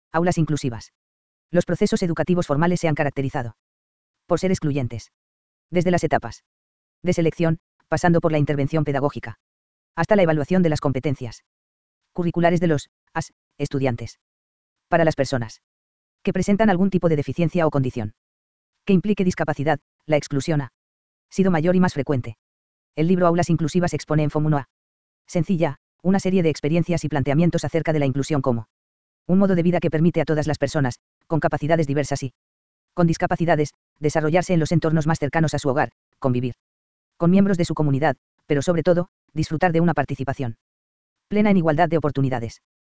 Aulas inclusivas. Los procesos educativos formales se han caracterizado por ser excluyentes. Desde las etapas de selección, pasando por la intervención pedagógica, hasta la evaluación de las competencias curriculares de los estudiantes. Para las personas que presentan algún tipo de deficiencia o condición que implique discapacidad, la exclusión ha sido mayor y más frecuente. El libro Aulas Inclusivas expone en forma sencilla una serie de experiencias y planteamientos acerca de la inclusión como un modo de vida que permite a todas las personas, con capacidades diversas y con discapacidades, desarrollarse en los entornos más cercanos a su hogar, convivir con miembros de su comunidad, pero sobre todo, disfrutar de una participación plena en igualdad de oportunidades.